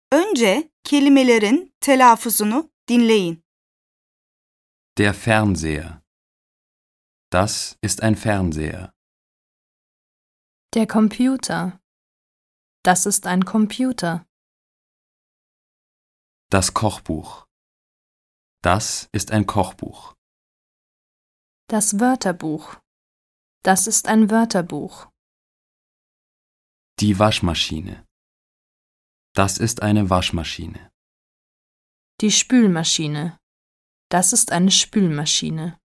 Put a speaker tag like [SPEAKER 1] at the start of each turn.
[SPEAKER 1] Önce kelimelerin telaffuzunu dinleyin.
[SPEAKER 2] Der Fernseher. Das ist ein Fernseher.
[SPEAKER 3] Der Computer. Das ist ein Computer.
[SPEAKER 2] Das Kochbuch. Das ist ein Kochbuch.
[SPEAKER 3] Das Wörterbuch. Das ist ein Wörterbuch.
[SPEAKER 2] Die Waschmaschine. Das ist eine Waschmaschine.
[SPEAKER 3] Die Spülmaschine. Das ist eine Spülmaschine.